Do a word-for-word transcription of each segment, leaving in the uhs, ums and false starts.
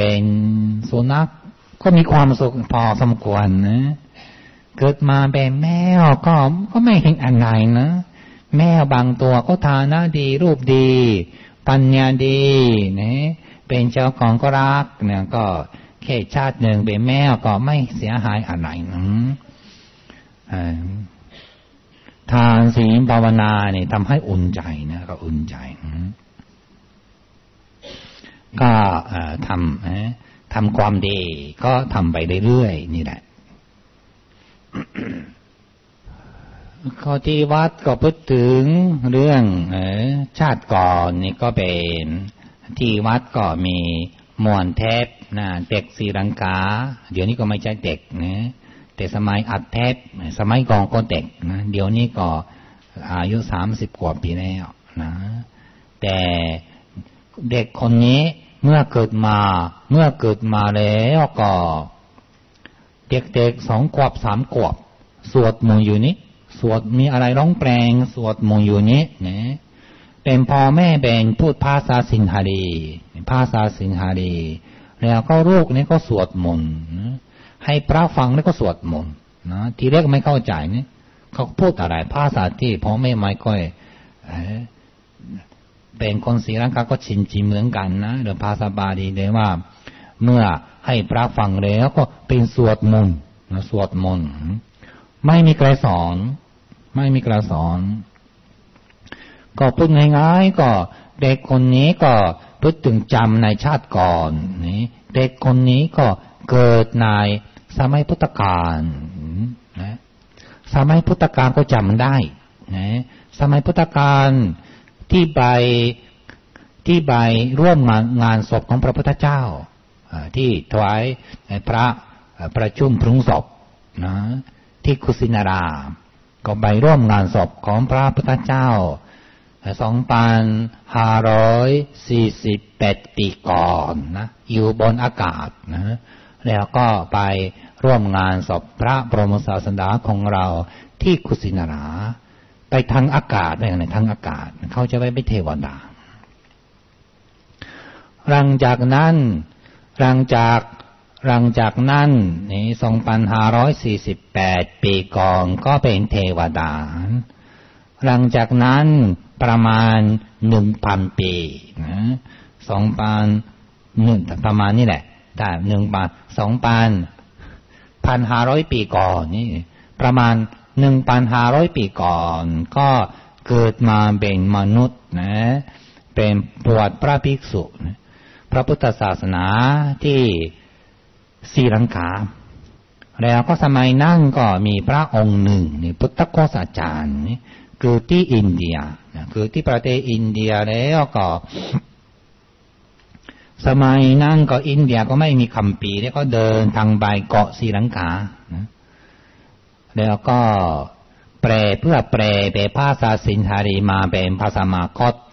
เป็นสุนัขก็มีความสุขพอสมควรนะเกิดมาเป็นแมวก็ก็ไม่เห็นอะไรนะแมวบางตัวก็ฐานะดีรูปดีปัญญาดีนะเป็นเจ้าของก็รักเนี่ยก็แค่ชาติหนึ่งเป็นแมวก็ไม่เสียหายอะไรนะทานศีลภาวนาเนี่ยทำให้อุ่นใจนะก็อุ่นใจก็ทำทำความดีก็ทำไปเรื่อยๆนี่แหละข้อที่วัดก็พูดถึงเรื่องชาติก่อนนี่ก็เป็นที่วัดก็มีมวนเทพนะเด็กศรีลังกาเดี๋ยวนี้ก็ไม่ใช่เด็กนะแต่สมัยอัดเทพสมัยก่อนก็เด็กนะเดี๋ยวนี้ก็อายุสามสิบกว่าปีแล้วนะแต่เด็กคนนี้เมื่อเกิดมาเมื่อเกิดมาแล้วก็เด็กๆสองขวบสามขวบสวดมนต์อยู่นี้สวดมีอะไรร้องแปลงสวดมนต์อยู่นี้นะเป็นพ่อแม่เป็นพูดภาษาสิงหารีภาษาสิงหารีแล้วก็ลูกนี่ก็สวดมนต์ให้พระฟังแล้วก็สวดมนต์นะทีแรกไม่เข้าใจนี่เขาพูดอะไรภาษาที่พ่อแม่ไม่ค่อยเป็นคนศรีลังกาก็ชินจีเหมือนกันนะหรือภาษาบาลีเลยว่าเมื่อให้พระฟังแล้วก็เป็นสวดมนต์นะสวดมนต์ไม่มีใครสอนไม่มีใครสอนก็พูดง่ายๆก็เด็กคนนี้ก็พูดถึงจำในชาติก่อนนี่เด็กคนนี้ก็เกิดในสมัยพุทธกาลนะสมัยพุทธกาลก็จำได้นะสมัยพุทธกาลที่ไปที่ไปร่วมงานงานศพของพระพุทธเจ้าที่ถวายพระประชุมพรุงศพนะที่กุสินาราก็ไปร่วมงานศพของพระพุทธเจ้าสองพันห้าร้อยสี่สิบแปดปีก่อนนะอยู่บนอากาศนะแล้วก็ไปร่วมงานศพพระบรมศาสดาของเราที่กุสินาราไปทางอากาศได้ในทางอากาศเขาจะไปเป็นเทวดาหลังจากนั้นหลังจากหลังจากนั้นนี่สองพันห้าร้อยสี่สิบแปดปีก่อนก็เป็นเทวดาหลังจากนั้นประมาณหนึ่งพันปีนะสองพันหนึ่งประมาณนี้แหละแต่หนึ่งพันสองพันพันห้าร้อยปีก่อนนี่ประมาณหนึ่งพันห้าร้อยปีก่อนก็เกิดมาเป็นมนุษย์นะเป็นบวชพระภิกษุนะพระพุทธศาสนาที่ศรีลังกาแล้วก็สมัยนั่งก็มีพระองค์หนึ่งนี่พุทธโฆษาจารย์นี่คือที่อินเดียคือที่ประเทศอินเดียแล้วก็สมัยนั่งก็อินเดียก็ไม่มีคัมภีร์แล้วก็เดินทางไปเกาะศรีลังกาแล้วก็แปลเพื่อแปลเป็นภาษาสินหารีมาเป็นภาษามคธ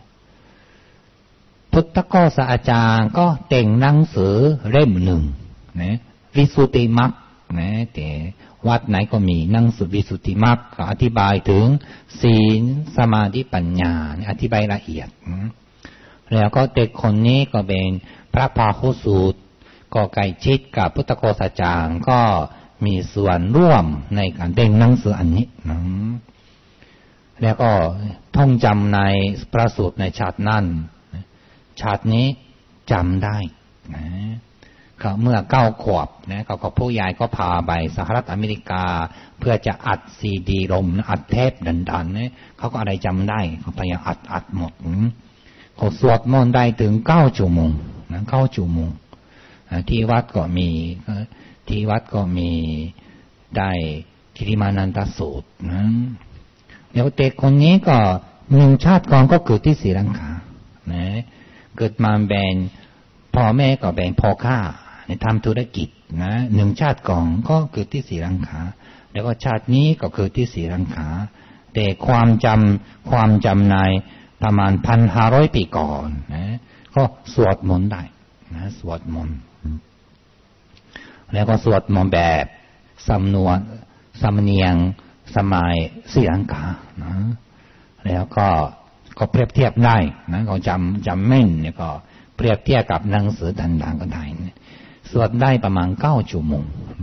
พุทธโฆษาจารย์ก็แต่งหนังสือเล่มหนึ่งนะวิสุทธิมรรคนะแต่วัดไหนก็มีหนังสือวิสุทธิมรรคอธิบายถึงศีลสมาธิปัญญาอธิบายละเอียดแล้วก็เด็กคนนี้ก็เป็นพระพาหุสูตรก็ใกล้ชิดกับพุทธโฆษาจารย์ก็มีส่วนร่วมในการแต่งหนังสืออันนี้นะแล้วก็ท่องจำในพระสูตรในชาตินั้นชาตินี้จำได้นะเขาเมื่อเก้าขวบนะเขาก็ผู้ใหญ่ก็พาไปสหรัฐอเมริกาเพื่อจะอัดซีดีลมอัดเทปดันๆเนี่ยเขาก็อะไรจำได้เขาพยายามอัดอัดหมดเขาสวดมนต์ได้ถึงเก้าชั่วโมงนะเก้าชั่วโมงที่วัดก็มีที่วัดก็มีได้ทิฏฐิมานันตสูตรนะแล้วเด็กคนนี้ก็หนึ่งชาติก่อนก็เกิดที่ศรีลังกานะเกิดมาเป็นพ่อแม่ก็เป็นพ่อค้าในทำธุรกิจนะหนึ่งชาติก่อนก็เกิดที่ศรีลังกาแล้วก็ชาตินี้ก็เกิดที่ศรีลังกาแต่ความจำความจำในประมาณพันห้าร้อยปีก่อนนะก็สวดมนต์ได้นะสวดมนต์แล้วก็สวดมนต์แบบสำนวนสำเนียงสมัยศรีลังกานะแล้วก็ก็เปรียบเทียบได้นะเขาจำจำแม่นเนี่ยก็เปรียบเทียบกับหนังสือต่างๆก็ได้สวดได้ประมาณเก้าชั่วโมง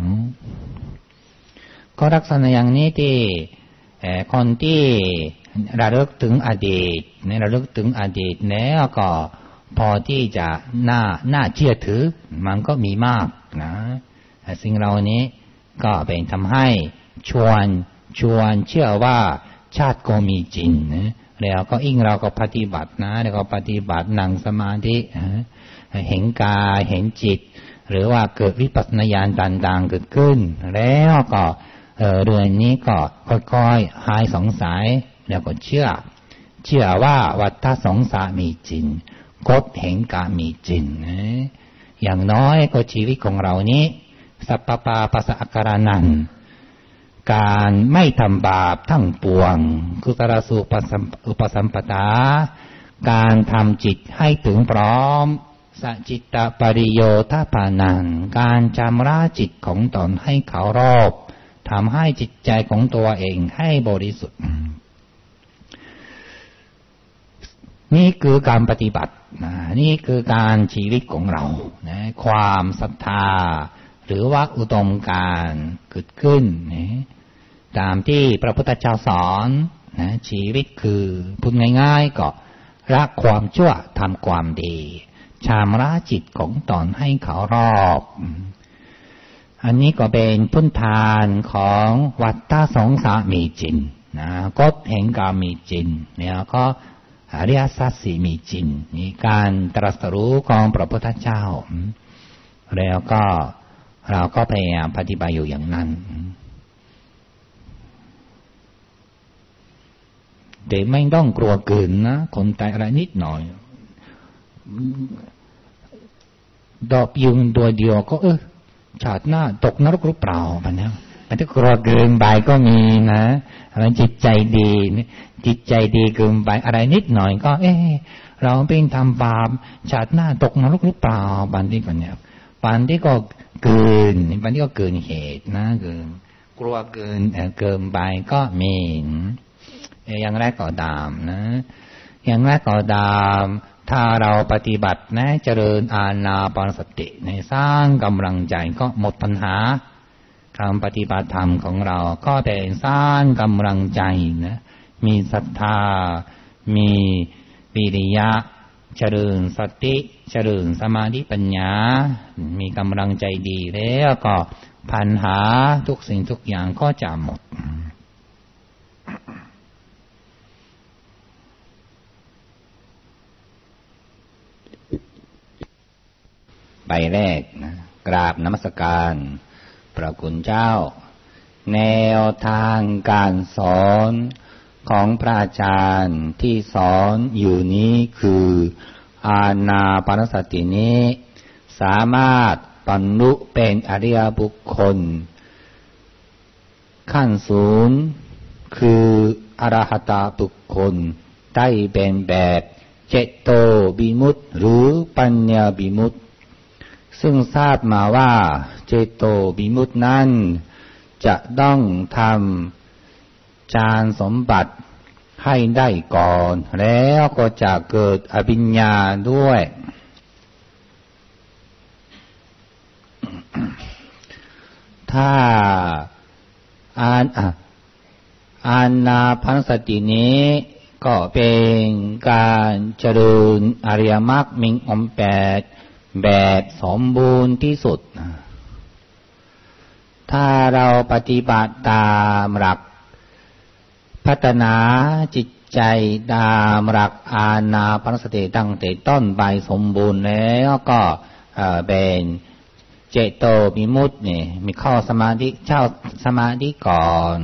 ก็ลักษณะอย่างนี้ที่คนที่ระลึกถึงอดีตเนี่ยระลึกถึงอดีตแล้วก็พอที่จะน่าน่าเชื่อถือมันก็มีมากนะสิ่งเหล่านี้ก็เป็นทำให้ชวนชวนเชื่อว่าชาติก็มีจริงนะแล้วก็ยิ่งเราก็ปฏิบัตินะแล้วก็ปฏิบัตินั่งสมาธิเห็นกายเห็นจิตหรือว่าเกิดวิปัสสนาญาณต่างๆเกิดขึ้นแล้วก็เออเรื่องนี้ก็ค่อยๆหายสงสัยแล้วก็เชื่อเชื่อว่าวัฏสงสารมีจริงกฎแห่งกรรมมีจริงนะอย่างน้อยก็ชีวิตของเรานี้สัพพปาปัสสะอาการนันการไม่ทำบาปทั้งปวงกุศลสุอุปสัมปทาการทำจิตให้ถึงพร้อมสัจจิตตปริโยทปานันการชำระจิตของตนให้เคารพทำให้จิตใจของตัวเองให้บริสุทธิ์นี่คือการปฏิบัตินะนี่คือการชีวิตของเรานะความศรัทธาหรือว่าอุดมการณ์เกิดขึ้นนะตามที่พระพุทธเจ้าสอนนะชีวิตคือพูดง่ายๆก็ละความชั่วทำความดีชำระจิตของตนให้เคารพอันนี้ก็เป็นพื้นฐานของวัฏสงสารมีจริงนะกฎแห่งกรรมมีจริงแล้วก็อริยสัจสี่มีจริงมีการตรัสรู้ของพระพุทธเจ้าแล้วก็เราก็พยายามปฏิบัติอยู่อย่างนั้นแต่ไม่ต้องกลัวเกินนะคนตายอะไรนิดหน่อยดอกยุงตัวเดียวก็เออชาติหน้าตกนรกหรือเปล่ามันเนี่ยมันถ้ากลัวเกินไปก็มีนะมันจิตใจดีจิตใจดีเกินไปอะไรนิดหน่อยก็เออเราเป็นทำบาปชาติหน้าตกนรกหรือเปล่าบางทีก็เนี่ยบางทีก็เกินบางทีก็เกินเหตุนะเกินกลัวเกินเกินไปก็มีอย่างแรกก็ตามนะอย่างแรกก็ตามถ้าเราปฏิบัตินะเจริญอานาปานสติในสร้างกำลังใจก็หมดปัญหาการปฏิบัติธรรมของเราก็เป็นสร้างกำลังใจนะมีศรัทธามีวิริยะเจริญสติเจริญสมาธิปัญญามีกำลังใจดีแล้วก็ปัญหาทุกสิ่งทุกอย่างก็จะหมดใบแรกนะกราบนมัสการพระคุณเจ้าแนวทางการสอนของพระอาจารย์ที่สอนอยู่นี้คืออานาปานสตินี้สามารถบรรลุเป็นอริยบุคคลขั้นสูงคืออรหัตบุคคลได้เป็นแบบเจโตวิมุตติหรือปัญญาวิมุตติซึ่งทราบมาว่าเจโตวิมุตตินั้นจะต้องทำฌานสมบัติให้ได้ก่อนแล้วก็จะเกิดอภิญญาด้วยถ้าอ่านอานาปานสตินี้ก็เป็นการเจริญอริยมรรคมีองค์แปดแบบสมบูรณ์ที่สุดถ้าเราปฏิบัติตามหลักพัฒนาจิตใจตามหลักอานาปานสติตั้งแต่ต้นไปสมบูรณ์แล้วก็เป็นเจโตวิมุตตินี่มีเข้าสมาธิเช่าสมาธิก่อน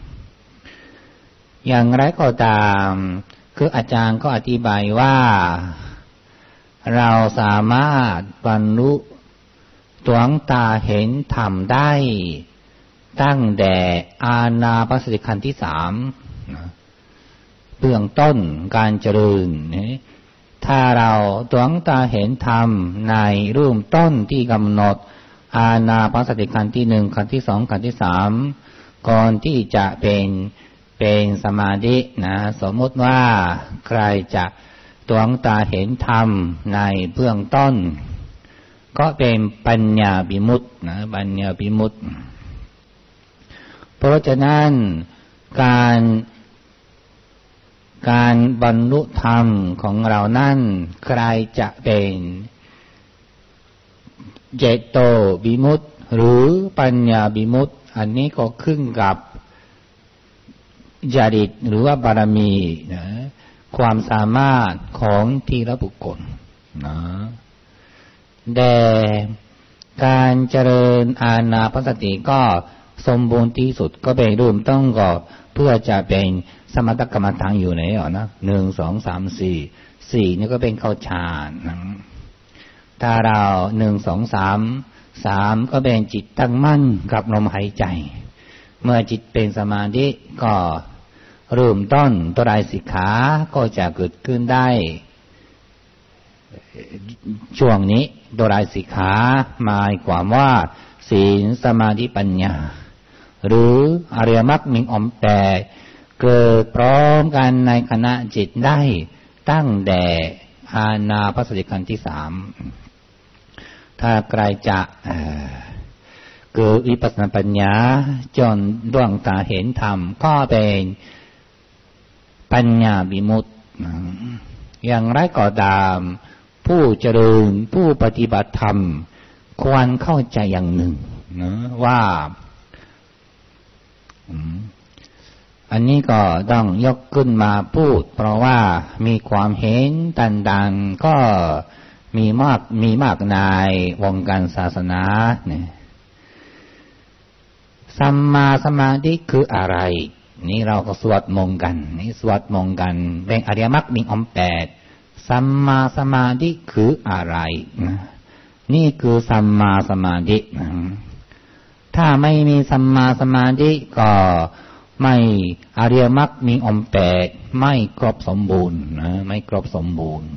อย่างไรก็ตามคืออาจารย์ก็อธิบายว่าเราสามารถบรรลุดวงตาเห็นธรรมได้ตั้งแต่อานาปานสติขั้นที่สามเบื้องต้นการเจริญถ้าเราดวงตาเห็นธรรมในรูปต้นที่กำหนดอานาปานสติขั้นที่หนึ่งขั้นที่สองขั้นที่สามก่อนที่จะเป็นเป็นสมาธินะสมมติว่าใครจะดวงตาเห็นธรรมในเบื้องต้นก็เป็นปัญญาวิมุตตินะปัญญาวิมุตติเพราะฉะนั้นการการบรรลุธรรมของเรานั้นใครจะเป็นเจโตวิมุตติหรือปัญญาวิมุตติอันนี้ก็ขึ้นกับจริตหรือว่าบารมีนะความสามารถของทีละบุคคลนะแต่การเจริญอานาปานสติก็สมบูรณ์ที่สุดก็เป็นรูปต้องก็เพื่อจะเป็นสมถกรรมฐานอยู่ในอ่ะนะหนึ่งสองสามสี่สี่นี่ก็เป็นเข้าฌานนะถ้าเราหนึ่งสองสามสามก็เป็นจิตตั้งมั่นกับลมหายใจเมื่อจิตเป็นสมาธิก็เริ่มต้นตัวไรสิกขาก็จะเกิดขึ้นได้ช่วงนี้ตัวไรสิกขาหมายความว่าศีลสมาธิปัญญาหรืออริยมรรคมีองค์แปดเกิดพร้อมกันในขณะจิตได้ตั้งแต่อานาปานสติขั้นที่สามถ้าใครจะเกิดวิปัสสนาปัญญาจนดวงตาเห็นธรรมก็เป็นปัญญาวิมุตติอย่างไรก็ตามผู้เจริญผู้ปฏิบัติธรรมควรเข้าใจอย่างหนึ่งนะว่าอันนี้ก็ต้องยกขึ้นมาพูดเพราะว่ามีความเห็นต่างๆก็มีมากมีมากในวงการศาสนาเนี่ยสัมมาสมาธิคืออะไรนี่เราก็สวดมนต์กันนี่สวดมนต์กันเป็นอริยมรรคมีองค์แปดสัมมาสมาธิคืออะไรนะนี่คือสัมมาสมาธินะถ้าไม่มีสัมมาสมาธิก็ไม่อริยมรรคมีองค์แปดไม่ครบสมบูรณ์นะไม่ครบสมบูรณ์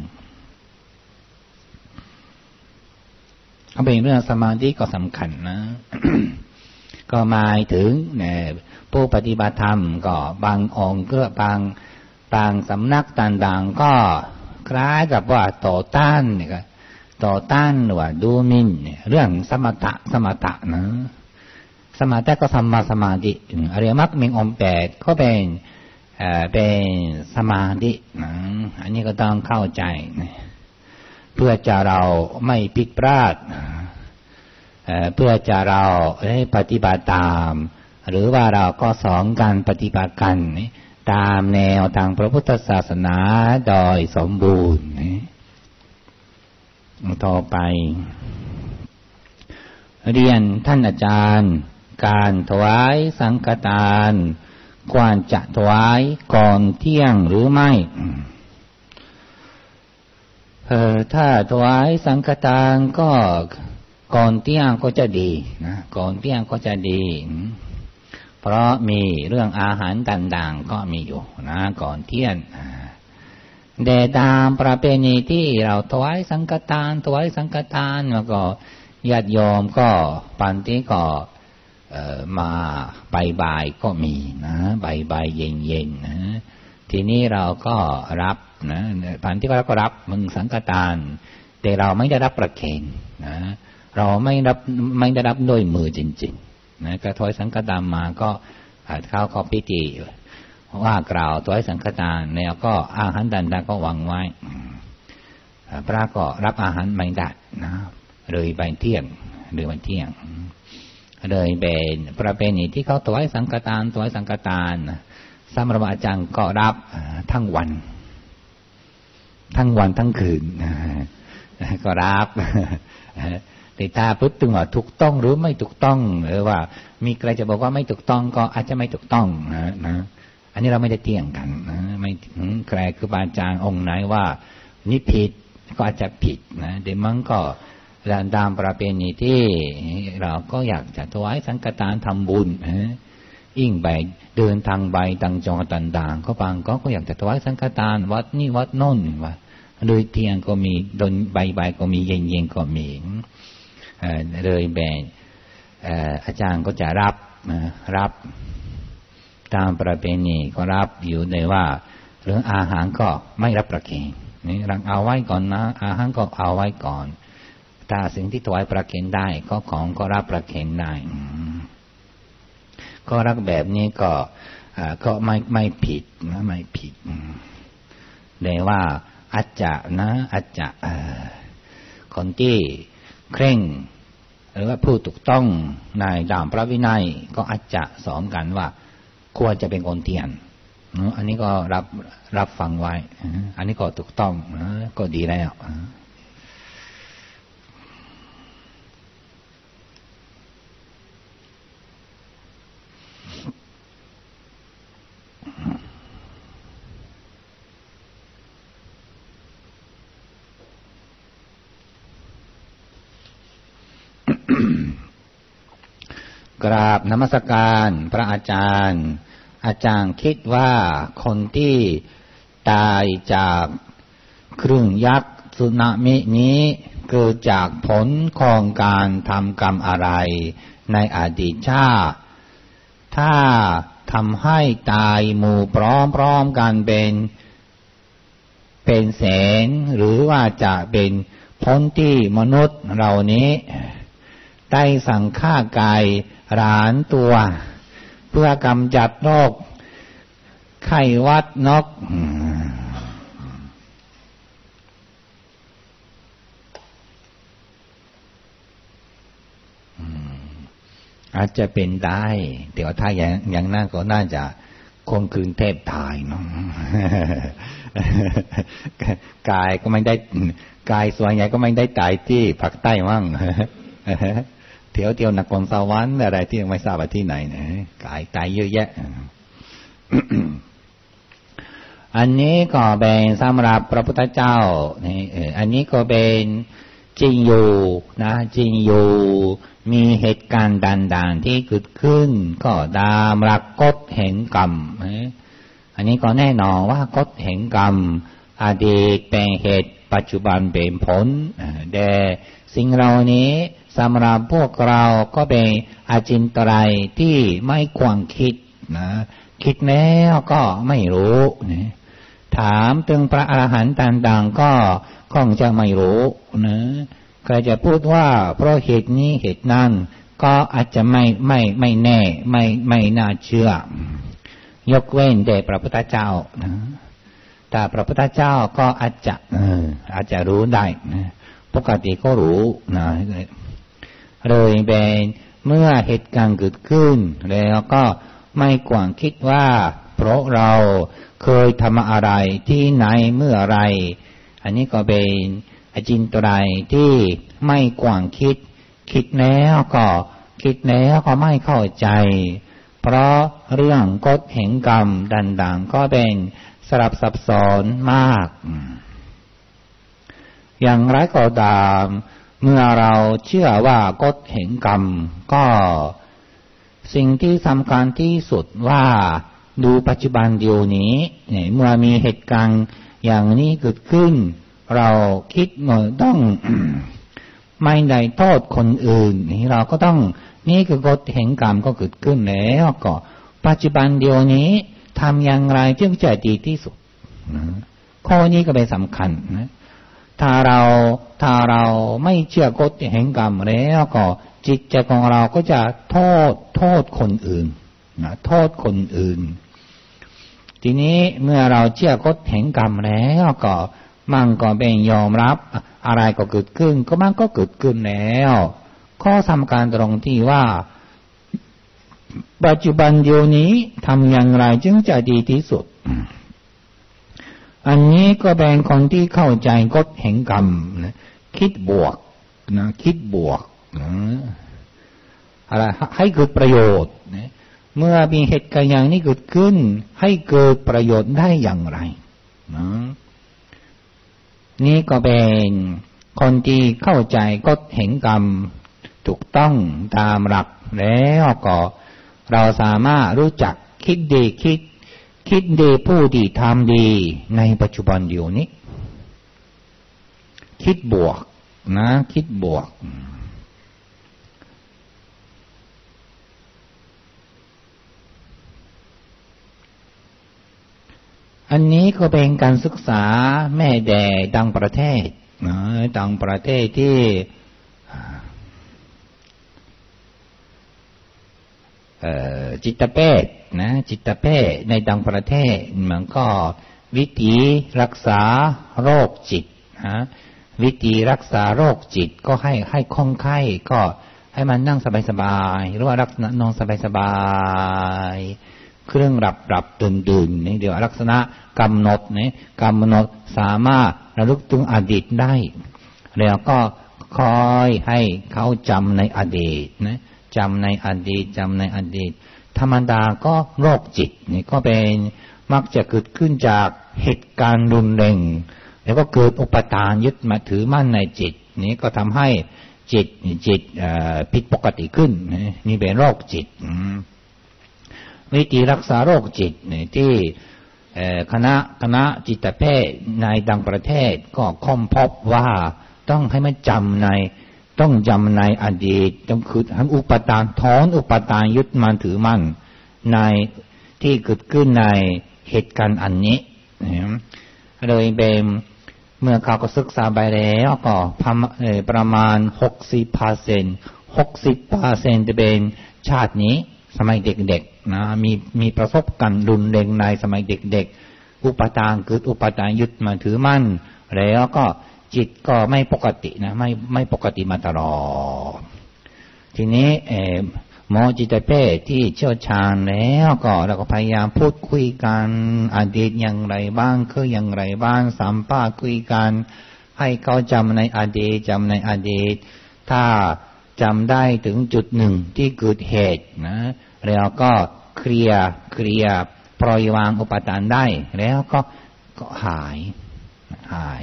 เอาเป็นเรื่องสมาธิก็สำคัญนะ ก็หมายถึงเนี่ยผู้ปฏิบัติธรรมก็บางองค์ก็บางบางสำนักต่างๆก็คล้ายกับว่าต่อต้านเนี่ยก็ต่อต้านหรือว่าดูหมิ่นเรื่องสมถะสมถะนะสมถะก็สัมมาสมาธิอริยมรรคมีองค์แปดก็เป็นเอ่อเป็นสมาธินะอันนี้ก็ต้องเข้าใจเพื่อจะเราไม่ผิดพลาดเพื่อจะเราได้ปฏิบัติตามหรือว่าเราก็สอนการปฏิบัติกันตามแนวทางพระพุทธศาสนาโดยสมบูรณ์ต่อไปเรียนท่านอาจารย์การถวายสังฆทานควรจะถวายก่อนเที่ยงหรือไม่เออถ้าถวายสังฆทานก็ก่อนเที่ยงก็จะดีนะก่อนเที่ยงก็จะดีเพราะมีเรื่องอาหารต่างๆก็มีอยู่นะก่อนเที่ยงแต่ตามประเพณีที่เราถวายสังฆทานถวายสังฆทานแล้วก็ญาติโยมก็ปันที่ก็มาบ่ายๆก็มีนะบ่ายๆเย็นๆนะทีนี้เราก็รับนะปันที่เราก็รับมึงสังฆทานแต่เราไม่ได้รับประเคนนะเราไม่รับไม่ได้รับด้วยมือจริงๆนะกระถวายสังฆทานมาก็เข้าเข้าพิธีว่ากล่าวถวายสังฆทานแล้วก็อาหารต่างๆก็วางไว้พระก็รับอาหารไม่ได้นะเลยไปเที่ยงหรือวันเที่ยงเลยเป็นประเพณีที่เขาถวายสังฆทานถวายสังฆทานสำหรับอาจารย์ก็รับทั้งวันทั้งวันทั้งคืนก็รับแต่ถ้าพูดถึงว่าถูกต้องหรือไม่ถูกต้องหรือว่ามีใครจะบอกว่าไม่ถูกต้องก็อาจจะไม่ถูกต้องนะนะอันนี้เราไม่ได้เที่ยงกันนะไม่ใครคือบาอาจารย์องค์ไหนว่านี่ผิดก็อาจจะผิดนะเดี๋ยวมันก็ตามประเพณีที่เราก็อยากจะถวายสังฆทานทำบุญยิ่งไปเดินทางไปต่างจังหวัดต่างๆก็บางก็อยากจะถวายสังฆทานวัดนี่วัดโน่นว่าโดยเที่ยงก็มีโดยใบๆก็มีเย็นๆก็มีเลยแบ่งอาจารย์ก็จะรับรับตามประเพณีก็รับอยู่ในว่าเรื่องอาหารก็ไม่รับประเคนนี่รังเอาไว้ก่อนนะอาหารก็เอาไว้ก่อนถ้าสิ่งที่ถวายประเคนได้ก็ของก็รับประเคนได้ก็รักแบบนี้ก็ก็ไม่ไม่ผิดนะไม่ผิดแต่ว่าอาจจะนะอาจจะคนที่เคร่งหรือว่าผู้ถูกต้องในด้านพระวินัยก็อาจจะสอนกันว่าควรจะเป็นคนเทียนอันนี้ก็รับรับฟังไว้อันนี้ก็ถูกต้องก็ดีแล้วกราบนมัสการพระอาจารย์อาจารย์คิดว่าคนที่ตายจากคลื่นยักษ์สึนามินี้เกิดจากผลของการทำกรรมอะไรในอดีตชาติถ้าทำให้ตายหมู่พร้อมๆกันเป็นเป็นแสนหรือว่าจะเป็นผลที่มนุษย์เหล่านี้ได้สั่งฆ่าไก่หลานตัวเพื่อกำจัดโรคไข้หวัดนกอาจจะเป็นได้เดี๋ยวถ้าอย่างอย่างนั้นก็น่าจะคนคืนเทพทายเนาะกายก็ไม่ได้กายส่วนใหญ่ก็ไม่ได้ตายที่ภาคใต้มั่งเที่ยวเที่ยวนครสวรรค์อะไรที่ยังไม่ทราบว่าที่ไหนนะกายตายเยอะแยะ อันนี้ก็เป็นสำหรับพระพุทธเจ้านี่อันนี้ก็เป็นจริงอยู่นะจริงอยู่มีเหตุการณ์ต่างๆที่เกิดขึ้นก็ตามหลักกฎแห่งกรรมอันนี้ก็แน่นอนว่ากฎแห่งกรรมอดีตเป็นเหตุปัจจุบันเป็นผลแต่สิ่งเหล่านี้สำหรับพวกเราก็เป็นอาจินตรัยที่ไม่ควรคิดนะคิดแล้วก็ไม่รู้นะถามถึงพระอรหันต์ต่างๆก็คงจะไม่รู้นะใครจะพูดว่าเพราะเหตุนี้เหตุนั้นก็อาจจะไม่ไม่ไม่แน่ไม่ไม่น่าเชื่อยกเว้นแต่พระพุทธเจ้านะแต่พระพุทธเจ้าก็อาจจะเอออาจจะรู้ได้นะปกติก็รู้นะเลยเป็นเมื่อเหตุการณ์เกิดขึ้นแล้วก็ไม่ควรคิดว่าเพราะเราเคยทำอะไรที่ไหนเมื่อไรอันนี้ก็เป็นอจินตรัยที่ไม่ควรคิดคิดแล้วก็คิดแล้วก็ไม่เข้าใจเพราะเรื่องกฎแห่งกรรมต่างๆก็เป็นสลับซับซ้อนมากอย่างไรก็ตามเมื่อเราเชื่อว่ากฎแห่งกรรมก็สิ่งที่สำคัญที่สุดว่าดูปัจจุบันเดียวนี้เนี่ยเมื่อมีเหตุการณ์อย่างนี้เกิดขึ้นเราคิดว่าต้อง ไม่ได้โทษคนอื่นนี่เราก็ต้องนี่คือกฎแห่งกรรมก็เกิดขึ้นแล้วก็ปัจจุบันเดียวนี้ทำอย่างไรจึงจะดีที่สุดข้อนี้ก็เป็นสำคัญนะถ้าเราถ้าเราไม่เชื่อกฎแห่งกรรมแล้วก็จิตใจของเราก็จะโทษโทษคนอื่นนะโทษคนอื่นทีนี้เมื่อเราเชื่อกฎแห่งกรรมแล้วก็มันก็เป็นยอมรับอะไรก็เกิดขึ้นก็มันก็เกิดขึ้นแล้วข้อสำคัญตรงที่ว่าปัจจุบันเดี๋ยวนี้ทำอย่างไรจึงจะดีที่สุดอันนี้ก็เป็นคนที่เข้าใจกฎแห่งกรรมนะคิดบวกนะคิดบวกนะอะไรให้เกิดประโยชน์นะเมื่อมีเหตุการณ์อย่างนี้เกิดขึ้นให้เกิดประโยชน์ได้อย่างไรนะนี่ก็เป็นคนที่เข้าใจกฎแห่งกรรมถูกต้องตามหลักแล้วก็เราสามารถรู้จักคิดดีคิดคิดดีผู้ที่ทำดีในปัจจุบันอยู่นี้คิดบวกนะคิดบวกอันนี้ก็เป็นการศึกษาแม่แด่ต่างประเทศนะต่างประเทศที่จิตแพทย์นะจิตแพทย์ในต่างประเทศมันก็วิธีรักษาโรคจิตนะวิธีรักษาโรคจิตก็ให้ให้คนไข้ก็ให้มันนั่งสบายๆหรือว่ารักษณะนอนสบายๆเครื่องหลับหลับตื่นตื่นนี่เดี๋ยวลักษณะกำหนดนี่กำหนดสามารถระลึกถึงอดีตได้แล้วก็คอยให้เขาจำในอดีตนะจำในอดีตจำในอดีตธรรมดาก็โรคจิตนี่ก็เป็นมักจะเกิดขึ้นจากเหตุการณ์รุนแรงแล้วก็เกิดอุปทานยึดมาถือมั่นในจิตนี้ก็ทำให้จิตจิตผิดปกติขึ้นนี่เป็นโรคจิตวิธีรักษาโรคจิตที่คณะคณะจิตแพทย์ในต่างประเทศก็ค้นพบว่าต้องให้มันจำในต้องจำในอดีตต้องคือทำอุปทานถอนอุปทานยึดมั่นถือมั่นในที่เกิดขึ้นในเหตุการณ์อันนี้เลยเป็นเมื่อเขาก็ศึกษาไปแล้วก็ประมาณ หกสิบเปอร์เซ็นต์ หกสิบเปอร์เซ็นต์จะเป็นชาตินี้สมัยเด็กๆนะมีมีประสบการณ์รุนแรงในสมัยเด็กๆอุปทานเกิดอุปทานยึดมั่นถือมั่นแล้วก็จิตก็ไม่ปกตินะไม่ไม่ปกติมาตลอดทีนี้เอ่อหมอจิตแพทย์ที่เชี่ยวชาญแล้วก็เราก็พยายามพูดคุยกันอดีตอย่างไรบ้างคืออย่างไรบ้างสัมภาษณ์คุยกันให้เขาจำในอดีตจำในอดีตถ้าจำได้ถึงจุดหนึ่งที่เกิดเหตุนะแล้วก็เคลียร์เคลียร์ปล่อยวางอุปทานได้แล้วก็ก็หายหาย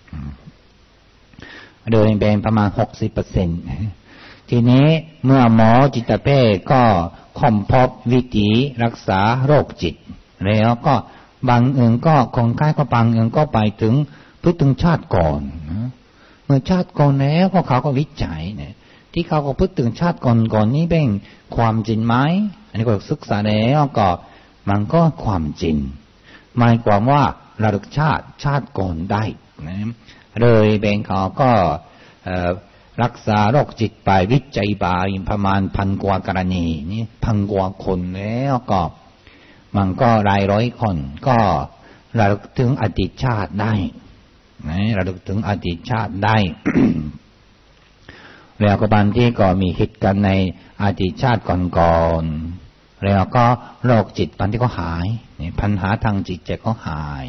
โดยเป็นประมาณ หกสิบเปอร์เซ็นต์ ทีนี้เมื่อหมอจิตแพทย์ก็ค้นพบวิธีรักษาโรคจิตแล้วก็บางอื่นก็คนไข้ก็บางอื่นก็ไปถึงพูดถึงชาติก่อนเมื่อชาติก่อนแล้วก็เขาก็วิจัยเนี่ยที่เขาก็พูดถึงชาติก่อนก่อนนี้เป็นความจริงไหมอันนี้ก็ศึกษาแล้วก็มันก็ความจริงหมายความว่าระลึกชาติชาติก่อนได้นะเลยเบงเขาก็รักษาโรคจิตไปวิจัยไปประมาณพันกว่ากรณีนี่พันกว่าคนแล้วก็มันก็หลายร้อยคนก็ระลึกถึงอดีตชาติได้นะระลึกถึงอดีตชาติได้ แล้วก็บางที่ก็มีเหตุการณ์ในอดีตชาติก่อนๆแล้วก็โรคจิตบางที่ก็หายปัญหาทางจิตใจก็หาย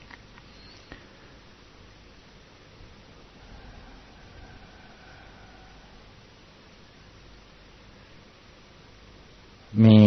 มี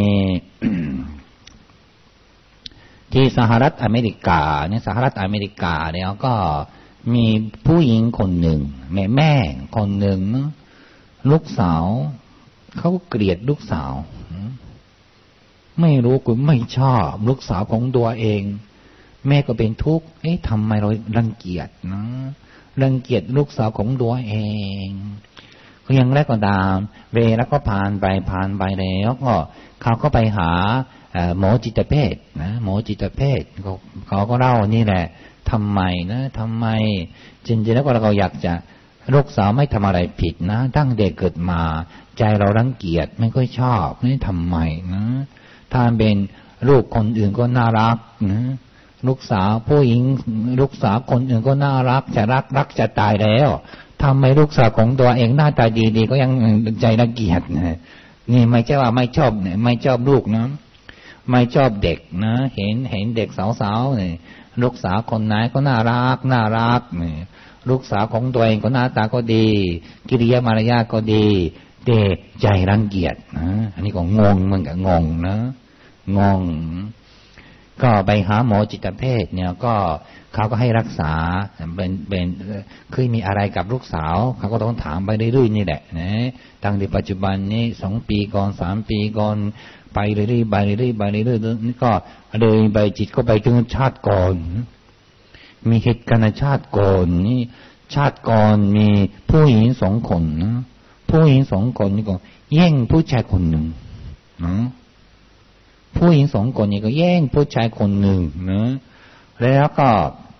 ที่สหรัฐอเมริกาเนี่ยสหรัฐอเมริกาแล้วก็มีผู้หญิงคนหนึ่งแม่แม่คนหนึ่งลูกสาวเขาเกลียดลูกสาวไม่รู้กูไม่ชอบลูกสาวของตัวเองแม่ก็เป็นทุกข์เอ๊ะทำไมเรารังเกียจนะรังเกียจลูกสาวของตัวเองก็ยังแรกก็ตามเวลาก็ผ่านไปผ่านไปแล้วก็เขาก็ไปหาหมอจิตแพทย์นะหมอจิตแพทย์เขาเขาก็เล่านี่แหละทำไมนะทำไมจริงๆแล้วก็เราอยากจะลูกสาวไม่ทำอะไรผิดนะตั้งเด็กเกิดมาใจเรารังเกียจไม่ค่อยชอบนี่ทำไมนะถ้าเป็นลูกคนอื่นก็น่ารักนะลูกสาวผู้หญิงลูกสาวคนอื่นก็น่ารักจะรักรักจะตายแล้วทำไมลูกสาวของตัวเองหน้าตาดีๆก็ยังใจรังเกียจนะนี่ไม่ใช่ว่าไม่ชอบเนี่ยไม่ชอบลูกนะไม่ชอบเด็กนะเห็นเห็นเด็กสาวๆเนี่ยลูกสาวคนไหนก็น่ารักน่ารักเนี่ยลูกสาวของตัวเองก็หน้าตาก็ดีกิริยามารยาทก็ดีแต่ใจรังเกียจนะอันนี้ก็งงเหมือนกับงงนะงงก็ไปหาหมอจิตแพทย์เนี่ยก็เขาก็ให้รักษาเป็นเป็นเคยมีอะไรกับลูกสาวเขาก็ต้องถามไปเรื่อยๆนี่แหละนะตั้งแต่ปัจจุบันนี้สองปีก่อนสามปีก่อนไปเรื่อยๆไปเรื่อยๆไปเรื่อยๆนี่ก็เลยไปจิตก็ไปถึงชาติก่อนมีเหตุการณ์ชาติก่อนนี่ชาติก่อนมีผู้หญิงสองคนนะผู้หญิงสองคนนี่ก็แย่งผู้ชายคนหนึ่งนะผู้หญิงสองคนนี่ก็แย่งผู้ชายคนหนึ่งนะแล้วก็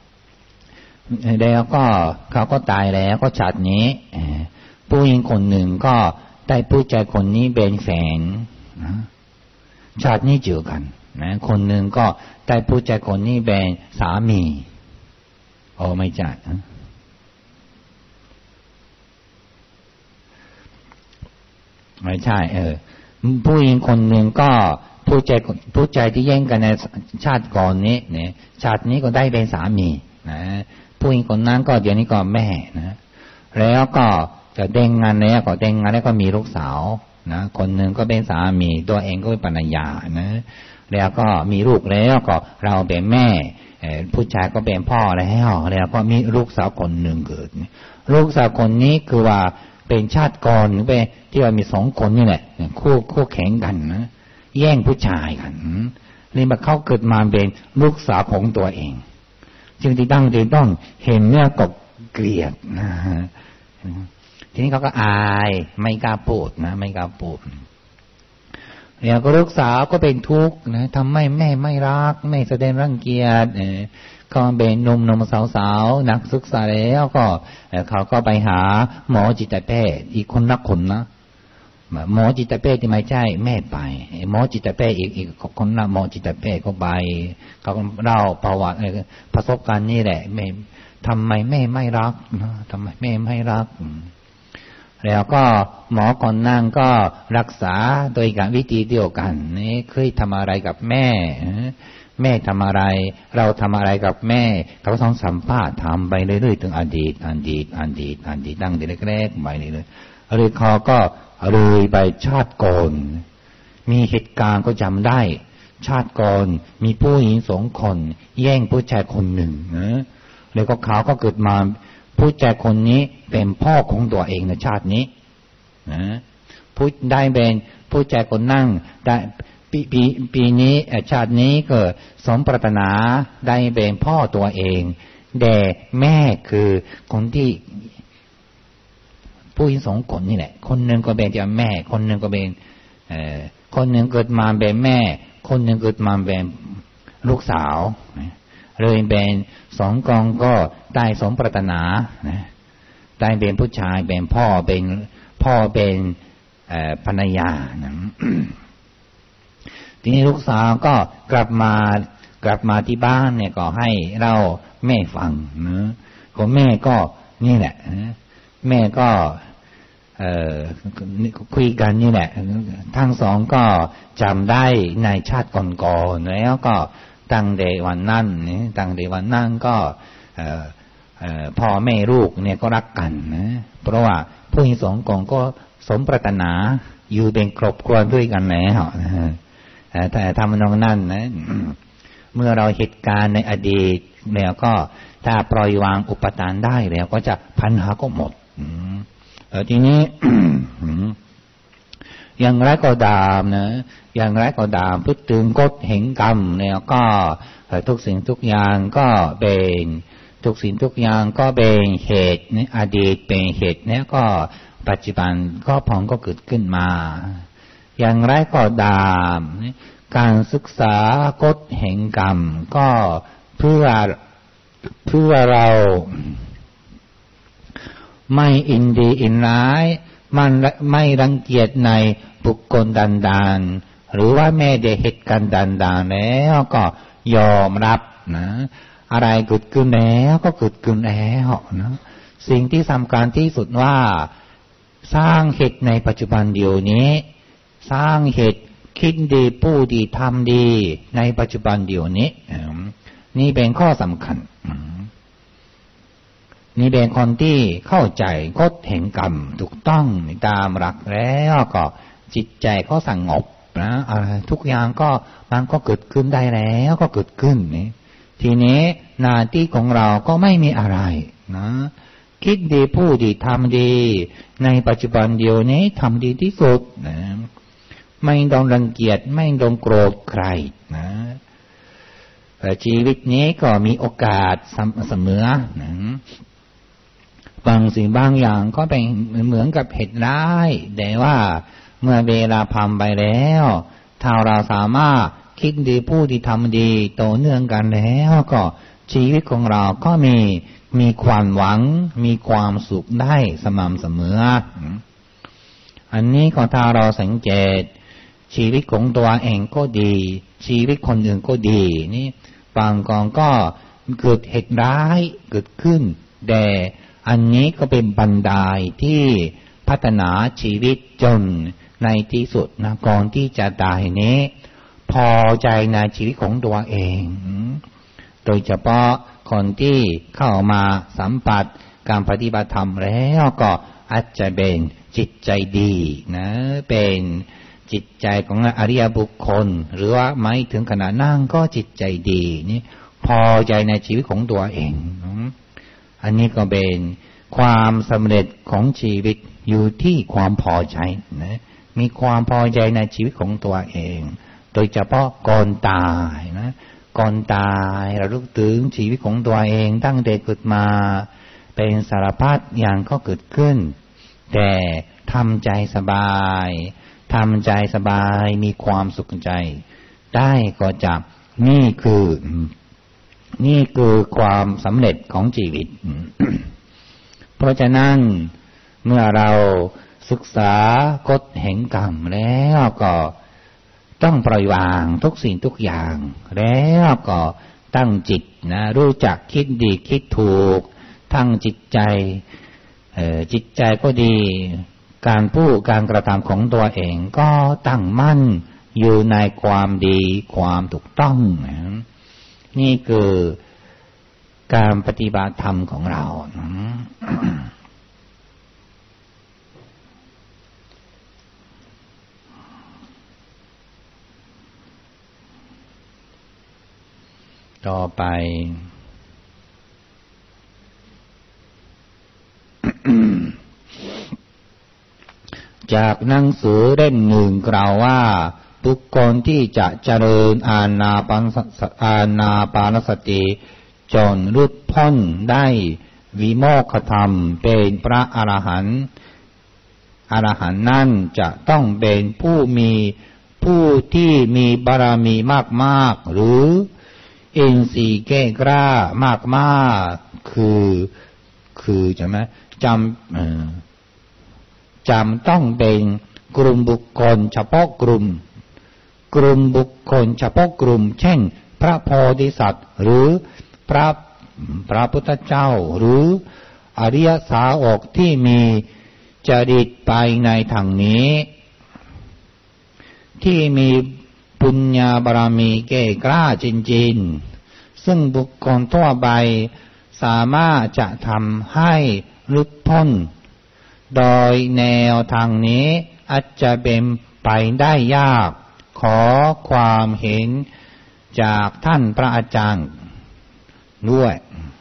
แล้วก็เขาก็ตายแล้วก็ชาตินี้ผู้หญิงคนหนึ่งก็ได้ผู้ชายคนนี้เป็นแฟนชาตินี้เจอกันนะคนหนึ่งก็ได้ผู้ชายคนนี้เป็นสามีโอ้ไม่ใช่ไม่ใช่เออผู้หญิงคนหนึ่งก็ผู้ชายผู้ชายที่แย่งกันในชาติก่อนนี้เนี่ยชาตินี้ก็ได้เป็นสามีนะผู้หญิงคนนั้นก็เดี๋ยวนี้ก็แม่นะแล้วก็จะแต่งงานแล้วก็แต่งงานแล้วก็มีลูกสาวนะคนหนึ่งก็เป็นสามีตัวเองก็เป็นภรรยานะแล้วก็มีลูกแล้วก็เราเป็นแม่ผู้ชายก็เป็นพ่อแล้วแล้วก็มีลูกสาวคนหนึ่งเกิดลูกสาวคนนี้คือว่าเป็นชาติก่อนหรือเป็นที่ว่ามีสองคนนี่แหละคู่คู่แข่งกันนะแย่งผู้ชายกันนี่มาเข้าเกิดมาเป็นลูกสาวของตัวเองจึงที่ตั้งใจต้องเห็นเนี่ยก็เกลียดนะทีนี้เขาก็อายไม่กล้าพูดนะไม่กล้าพูดแล้วก็ลูกสาวก็เป็นทุกข์นะทำให้แม่ไม่รักไม่แสดงรังเกียจก็เป็นหนุ่มหนุ่มสาวๆนักศึกษาแล้วก็เขาก็ไปหาหมอจิตแพทย์อีกคนนักคนนะหมอจิตแพทย์ที่ไม่ใช่แม่ไปหมอจิตแพทย์อีกอีกคนละหมอจิตแพทย์ก็ไปเขาเล่าประวัติประสบการณ์นี่แหละแม่ทำไมแม่ไม่รักนะทำไมแม่ไม่รักแล้วก็หมอก่อนนั่งก็รักษาโดยการวิธีเดียวกันนี่เคยทำอะไรกับแม่แม่ทำอะไรเราทำอะไรกับแม่เขาต้องสัมภาษณ์ทำไปเรื่อยๆถึงอดีตอดีตอดีตอดีตตั้งแต่แรกๆไปเรื่อยๆเลยเขาก็เลยไปชาติก่อนมีเหตุการณ์ก็จำได้ชาติก่อนมีผู้หญิงสองคนแย่งผู้ชายคนหนึ่งนะแล้วก็เขาก็เกิดมาผู้ชายคนนี้เป็นพ่อของตัวเองในชาตินี้นะผู้ได้เป็นผู้ชายคนนั่งได้ปีปีปีนี้ชาตินี้เกิดสมปรารถนาได้เป็นพ่อตัวเองแต่แม่คือคนที่ผู้หญิงสองคนนี่แหละคนหนึ่งก็เป็นจะแม่คนหนึ่งก็เป็นเอ่อคนหนึ่งเกิดมาเป็นแม่คนหนึ่งเกิดมาเป็นลูกสาวเลยเป็นสองกองก็ได้สมปรารถนาได้เป็นผู้ชายเป็นพ่อเป็นพ่อเป็นภรรยานะทีนี้ลูกสาวก็กลับมากลับมาที่บ้านเนี่ยก็ให้เราแม่ฟังนะก็แม่ก็นี่แหละแม่ก็เอ่อคุยกันนี่แหละทั้งสองก็จำได้ในชาติก่อนๆแล้วก็ตั้งแต่วันนั้นนี่ตั้งแต่วันนั้นก็เอ่อเอ่อพ่อแม่ลูกเนี่ยก็รักกันนะเพราะว่าผู้หญิงสองคนก็สมปรารถนาอยู่เป็นครอบครัวด้วยกันแล้วแต่ทำนองนั้นนะเมื่อเราเหตุการณ์ในอดีตแล้วก็ถ้าปล่อยวางอุปทานได้แล้วก็จะปัญหาก็หมดเออทีนี้ อย่างไรก็ตามนะอย่างไรก็ตามพูดถึงกฎแห่งกรรมแล้วก็ทุกสิ่งทุกอย่างก็เป็นทุกสิ่งทุกอย่างก็เป็นเหตุในอดีตเป็นเหตุแล้วก็ปัจจุบันก็พองก็เกิดขึ้นมาอย่างไรก็ตามการศึกษากฎแห่งกรรมก็เพื่อเพื่อเราไม่อินดีอินร้ายมันไม่รังเกียจในบุคคลดันดานหรือว่าแม่ได้เหตุการณ์ดันดานแล้วก็ยอมรับนะอะไรเกิดขึ้นแล้วก็เกิดขึ้นแล้วนะสิ่งที่สำคัญที่สุดว่าสร้างเหตุในปัจจุบันเดียวนี้สร้างเหตุคิดดีพูดดีทำดีในปัจจุบันเดียวนี้นี่เป็นข้อสำคัญนี่เป็นคนที่เข้าใจกฎแห่งกรรมถูกต้องตามหลักแล้วก็จิตใจก็สงบนะอะไรทุกอย่างก็มันก็เกิดขึ้นได้แล้วก็เกิดขึ้นนี่ทีนี้หน้าที่ของเราก็ไม่มีอะไรนะคิดดีพูดดีทำดีในปัจจุบันเดียวนี้ทำดีที่สุดนะไม่ต้องรังเกียจไม่ต้องโกรธใครนะชีวิตนี้ก็มีโอกาสเสมอนะบางสิ่งบางอย่างก็เป็นเหมือนกับเหตุร้ายแต่ว่าเมื่อเวลาผ่านไปแล้วถ้าเราสามารถคิดดีพูดดีทำดีต่อเนื่องกันแล้วก็ชีวิตของเราก็มีมีความหวังมีความสุขได้สม่ำเสมออันนี้ก็ถ้าเราสังเกตชีวิตของตัวเองก็ดีชีวิตคนอื่นก็ดีนี่บางกองก็เกิดเหตุร้ายเกิดขึ้นแต่อันนี้ก็เป็นบันไดที่พัฒนาชีวิตจนในที่สุดนะก่อนที่จะตายนี้พอใจในชีวิตของตัวเองโดยเฉพาะคนที่เข้ามาสัมผัสการปฏิบัติธรรมแล้วก็อาจจะเป็นจิตใจดีนะเป็นจิตใจของอริยบุคคลหรือว่าไม่ถึงขนาดนั่งก็จิตใจดีนี่พอใจในชีวิตของตัวเองอันนี้ก็เป็นความสำเร็จของชีวิตอยู่ที่ความพอใจนะมีความพอใจในชีวิตของตัวเองโดยเฉพาะก่อนตายนะก่อนตายเราลึกถึงชีวิตของตัวเองตั้งแต่เกิดมาเป็นสารพัดอย่างก็เกิดขึ้นแต่ทำใจสบายทำใจสบายมีความสุขใจได้ก็จะนี่คือนี่คือความสำเร็จของชีวิต เพราะฉะนั้นเมื่อเราศึกษากฎแห่งกรรมแล้วก็ต้องปล่อยวางทุกสิ่งทุกอย่างแล้วก็ตั้งจิตนะรู้จักคิดดีคิดถูกทั้งจิตใจเอ่อจิตใจก็ดีการพูดการกระทำของตัวเองก็ตั้งมั่นอยู่ในความดีความถูกต้องนะนี่คือการปฏิบัติธรรมของเรานะ ต่อไป จากหนังสือเล่มหนึ่งกล่าวว่าบุคคลที่จะเจริญอานาปานอานาปานสติจนหลุดพ้นได้วิโมกขธรรมเป็นพระอรหันต์อรหันต์นั่นจะต้องเป็นผู้มีผู้ที่มีบารมีมากๆหรืออินทรีย์แก่กล้ามากๆคือคือใช่ไหมจำจำต้องเป็นกลุ่มบุคคลเฉพาะกลุ่มกลุ่มบุคคลเฉพาะกลุ่มเช่นพระโพธิสัตว์หรือพระพระพุทธเจ้าหรืออริยสาวกที่มีจริตไปในทางนี้ที่มีปุญญาบารมีแก่กล้าจริงๆซึ่งบุคคลทั่วไปสามารถจะทำให้หลุดพ้นโดยแนวทางนี้อาจจะเป็นไปได้ยากขอความเห็นจากท่านพระอาจารย์ด้วย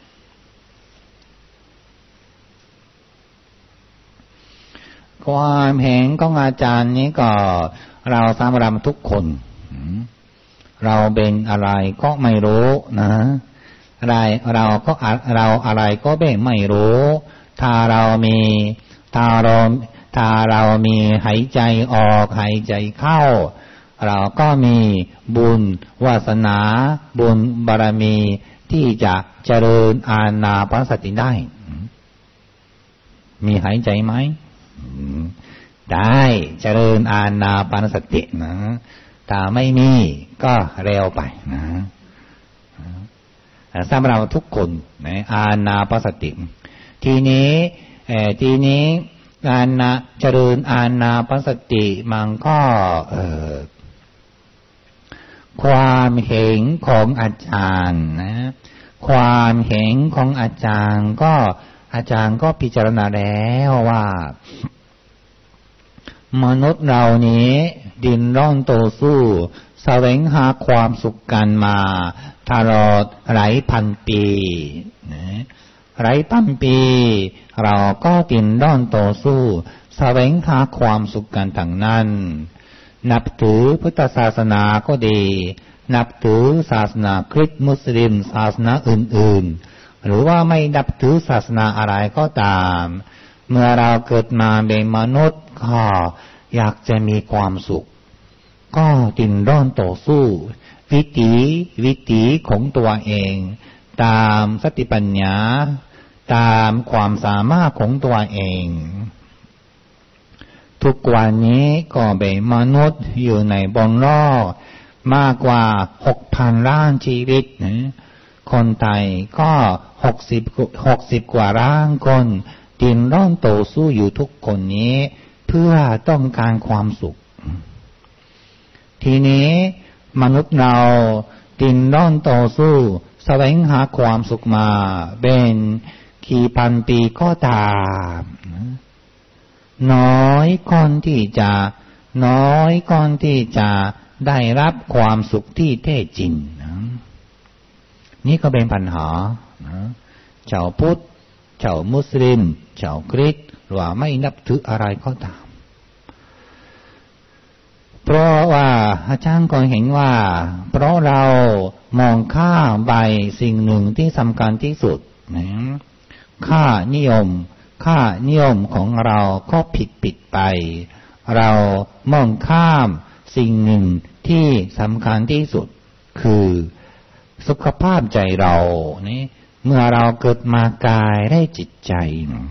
ความเห็นของอาจารย์นี้ก็เราสามรับทุกคนเราเป็นอะไรก็ไม่รู้นะอะไรเราก็เราอะไรก็เป็นไม่รู้ถ้าเรามีถ้าเราถ้าเรามีหายใจออกหายใจเข้าเราก็มีบุญวาสนาบุญบารมีที่จะเจริญอานาปานสติได้มีหายใจไหมได้เจริญอานาปานสตินะถ้าไม่มีก็เร็วไปนะสำหรับทุกคนนะอานาปานสติทีนี้เอ่อทีนี้อานาเจริญอานาปานสติมันก็เอ่อความเห็นของอาจารย์นะความเห็นของอาจารย์ก็อาจารย์ก็พิจารณาแล้วว่ามนุษย์เรานี้ดิ้นรนต่อสู้แสวงหาความสุขกันมาตลอดหลายพันปีนะหลายพันปีเราก็ดิ้นรนต่อสู้แสวงหาความสุขกันทั้งนั้นนับถือพุทธศาสนาก็ดีนับถือศาสนาคริสต์มุสลิมศาสนาอื่นๆหรือว่าไม่นับถือศาสนาอะไรก็ตามเมื่อเราเกิดมาเป็นมนุษย์ก็อยากจะมีความสุขก็ดิ้นรนต่อสู้วิถีวิถีของตัวเองตามสติปัญญาตามความสามารถของตัวเองทุกวันนี้ก็เป็นมนุษย์อยู่ในบนโลกมากกว่า หกพัน ล้านชีวิตนะคนไทยก็หกสิบ หกสิบกว่าล้านคนดิ้นรนต่อสู้อยู่ทุกคนนี้เพื่อต้องการความสุขทีนี้มนุษย์เราดิ้นรนต่อสู้แสวงหาความสุขมาเป็นกี่พันปีก็ตามน้อยคนที่จะน้อยคนที่จะได้รับความสุขที่แท้จริงนะนี่ก็เป็นปัญหานะชาวพุทธชาวมุสลิมชาวคริสต์หรือว่าไม่นับถืออะไรก็ตามเพราะว่าอาจารย์ก็เห็นว่าเพราะเรามองข้ามไปสิ่งหนึ่งที่สำคัญที่สุดนะค่านิยมค่านิยมของเราก็ผิดผิดไปเรามองข้ามสิ่งหนึ่งที่สำคัญที่สุดคือสุขภาพใจเรานี่เมื่อเราเกิดมากายได้จิตใจ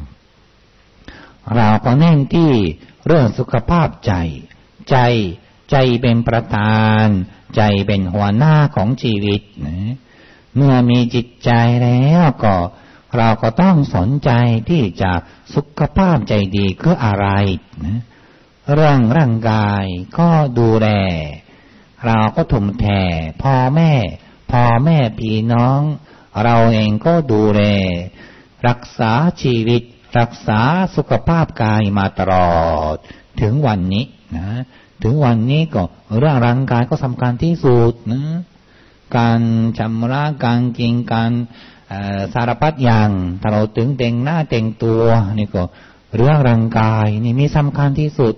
เราก็เน้นที่เรื่องสุขภาพใจใจใจเป็นประธานใจเป็นหัวหน้าของชีวิตนะเมื่อมีจิตใจแล้วก็เราก็ต้องสนใจที่จะสุขภาพใจดีคืออะไรนะเรื่องร่างกายก็ดูแลเราก็ทุ่มเทพ่อแม่พ่อแม่พี่น้องเราเองก็ดูแลรักษาชีวิตรักษาสุขภาพกายมาตลอดถึงวันนี้นะถึงวันนี้ก็เรื่องร่างกายก็สำคัญที่สุดนะการชำระการกินการสารพัดอย่างถ้าเราถึงแต่งหน้าแต่งตัวนี่ก็เรื่องร่างกายนี่มีสำคัญที่สุด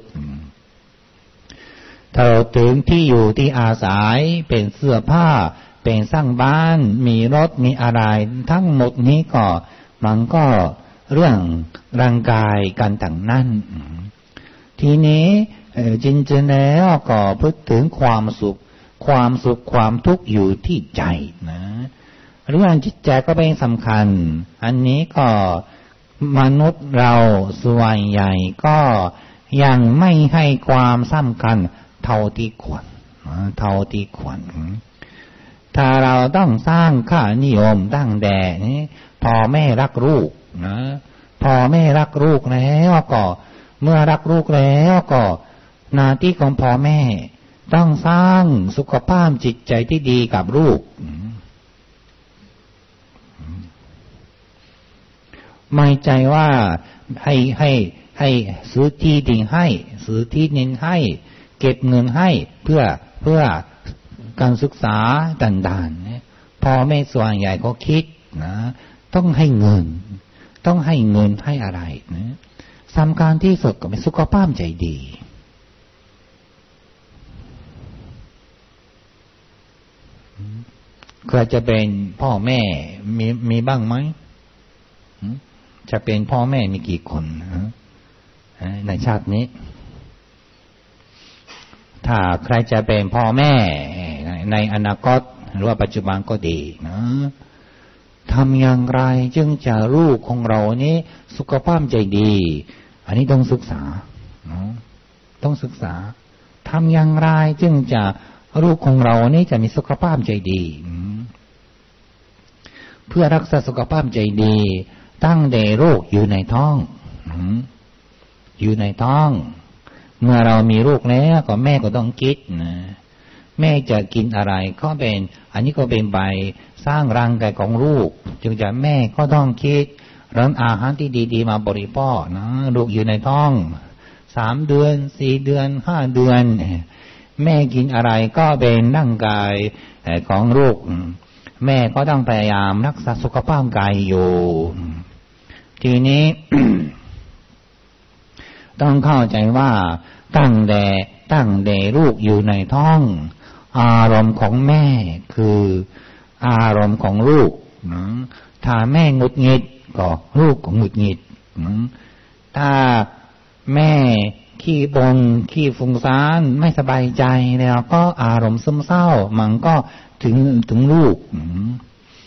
ถ้าเราถึงที่อยู่ที่อาศัยเป็นเสื้อผ้าเป็นสร้างบ้านมีรถมีอะไรทั้งหมดนี้ก็มันก็เรื่องร่างกายกันต่างนั้นทีนี้จริงๆแล้วก็พูดถึงความสุขความสุขความทุกข์อยู่ที่ใจนะเรื่องจิตใจก็เป็นสำคัญอันนี้ก็มนุษย์เราส่วนใหญ่ก็ยังไม่ให้ความสำคัญเท่าที่ควรเท่าที่ควรถ้าเราต้องสร้างค่านิยมตั้งแต่นี้พ่อแม่รักลูกนะพ่อแม่รักลูกแล้วก็เมื่อรักลูกแล้วก็หน้าที่ของพ่อแม่ต้องสร้างสุขภาพจิตใจที่ดีกับลูกไม่ใจว่าให้ให้ให้ซื้อที่ดินให้ซื้อที่ดินให้เก็บเงินให้เพื่อเพื่อการศึกษาต่างๆเนี่ยพ่อแม่ส่วนใหญ่ก็คิดนะต้องให้เงินต้องให้เงินให้อะไรนะสำคัญที่สุดก็เป็นสุขภาพใจดีใครจะเป็นพ่อแม่มีมีบ้างไหมจะเป็นพ่อแม่มีกี่คนในชาตินี้ถ้าใครจะเป็นพ่อแม่ในอนาคตหรือว่าปัจจุบันก็ดีนะทำอย่างไรจึงจะลูกของเรานี้สุขภาพใจดีอันนี้ต้องศึกษาต้องศึกษาทำอย่างไรจึงจะลูกของเรานี้จะมีสุขภาพใจดีเพื่อรักษาสุขภาพใจดีตั้งแต่ลูกอยู่ในท้องอยู่ในท้องเมื่อเรามีลูกแล้วก็แม่ก็ต้องคิดนะแม่จะกินอะไรก็เป็นอันนี้ก็เป็นใบสร้างร่างกายของลูกจึงจะแม่ก็ต้องคิดเรื่องอาหารที่ดีๆมาบริโภคนะลูกอยู่ในท้องสามเดือนสี่เดือนห้าเดือนแม่กินอะไรก็เป็นร่างกายของลูกแม่ก็ต้องพยายามรักษาสุขภาพกายอยู่ทีนี้ ต้องเข้าใจว่าตั้งแต่ตั้งแต่ลูกอยู่ในท้องอารมณ์ของแม่คืออารมณ์ของลูกนะถ้าแม่หงุดหงิดก็ลูกก็หงุดหงิดนะถ้าแม่ขี้บ่นขี้ฟุ้งซ่านไม่สบายใจแล้วก็อารมณ์ซึมเศร้ามันก็ถึงถึงลูก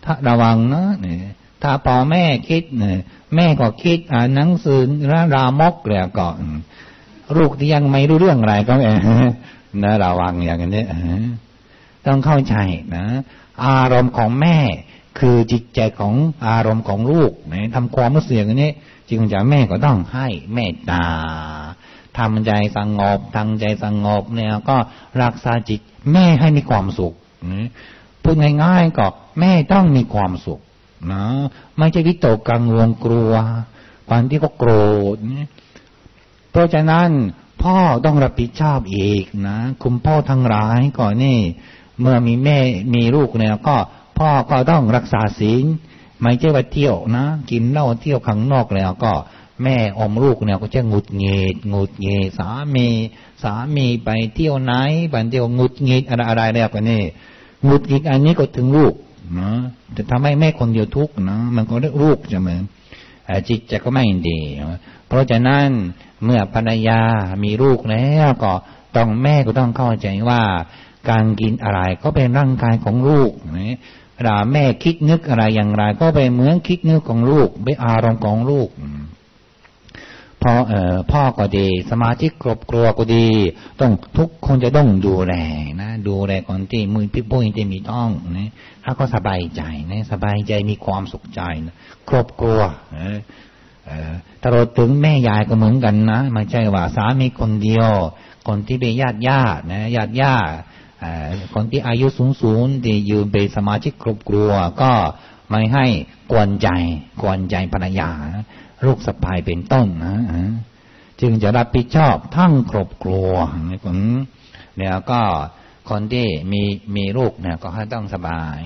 ถ้าระวังนะเนี่ยถ้าพอแม่คิดเนี่ยแม่ก็คิดอ่านหนังสือระรามกแล้วก็ลูกที่ยังไม่รู้เรื่องอะไรก็แอบนะระวังอย่างนี้ต้องเข้าใจนะอารมณ์ของแม่คือจิตใจของอารมณ์ของลูกนะทำความรู้สึกอย่างนี้จึงจะแม่ก็ต้องให้เมตตาทำใจสงบทำใจสงบเนี่ยก็รักษาจิตแม่ให้มีความสุขนะพูดง่ายๆก็แม่ต้องมีความสุขนะไม่ใช่วิตกกังวลกลัวบางที่ก็โกรธเพราะฉะนั้นพ่อต้องรับผิดชอบอีกนะคุณพ่อทั้งหลายก่อนนี่เมื่อมีแม่มีลูกเนี่ยก็พ่อก็ต้องรักษาศีลไม่ใช่ว่าเที่ยวนะกินเหล้าเที่ยวข้างนอกแล้วก็แม่อมลูกเนี่ยก็จะหงุดหงิดหงุดหงิดสามีสามีไปเที่ยวไหนไปเที่ยวหงุดหงิดอะไรอะไรแล้วก็นี่หงุดหงิดอันนี้ก็ถึงลูกนะจะทำให้แม่คนเดียวทุกข์นะมันก็เรื่องลูกจะเหมือนจิตใจก็ไม่ดีเพราะฉะนั้นเมื่อภรรยามีลูกแล้วก็ต้องแม่ก็ต้องเข้าใจว่าการกินอะไรก็เป็นร่างกายของลูกนะเวลาแม่คิดนึกอะไรอย่างไรก็เป็นเหมือนคิดนึกของลูกเป็นอารมณ์ของลูกพอเอ่อพ่อก็ดีสมาชิกครอบครัวก็ดีต้องทุกคนจะต้องดูแลนะดูแลคนที่มือพี่ปุ้ยที่มีต้องนะถ้าก็สบายใจนะสบายใจมีความสุขใจนะครอบครัวเอ่อเอ่อถ้าเราถึงแม่ยายก็เหมือนกันนะไม่ใช่ว่าสามีคนเดียวคนที่เป็นญาติญาตินะญาติญาติคนที่อายุสูงๆที่ยืนเป็นสมาชิกครอบครัวก็ไม่ให้กวนใจกวนใจภรรยาลูกสะใภ้เป็นต้นนะจึงจะรับผิดชอบทั้งครอบครัวเนี่ยก็คนที่มีมีลูกเนี่ยก็ให้ต้องสบาย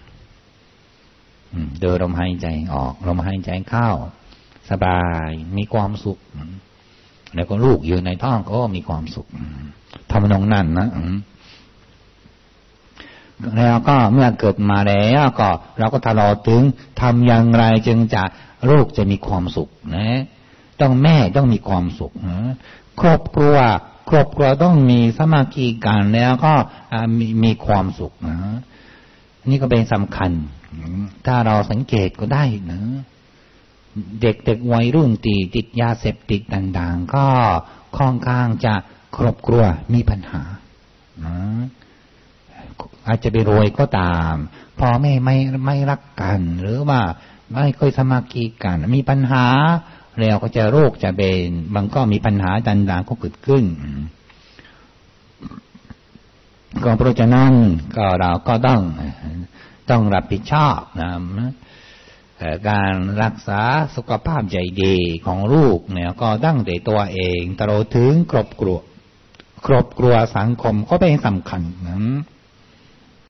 เดินลมหายใจออกลมหายใจเข้าสบายมีความสุขแล้วก็ลูกอยู่ในท้องก็มีความสุขทำนองนั้นนะแล้วก็เมื่อเกิดมาแล้วก็เราก็ทะเลาะถึงทำอย่างไรจึงจะลูกจะมีความสุขนะต้องแม่ต้องมีความสุขนะครอบครัวครอบครัวต้องมีสามัคคีกันแล้วก็มีมีความสุขนะนี่ก็เป็นสำคัญถ้าเราสังเกตก็ได้นะเด็กๆวัยรุ่นตีติดยาเสพติดต่างๆก็ค่อนข้างจะครอบครัวมีปัญหานะอาจจะไปรวยก็ตามพ่อแม่ไม่ไม่รักกันหรือว่าไม่ค่อยสามัคคีกันมีปัญหาแล้วก็จะโรคจะเป็นบางก็มีปัญหาต่างๆก็เกิดขึ้นก็เพราะฉะนั้นก็เราก็ต้องต้องรับผิดชอบนะการรักษาสุขภาพใจดีของลูกเนี่ยก็ตั้งแต่ตัวเองตลอดถึงครอบครัวครอบครัวสังคมก็เป็นสำคัญนะ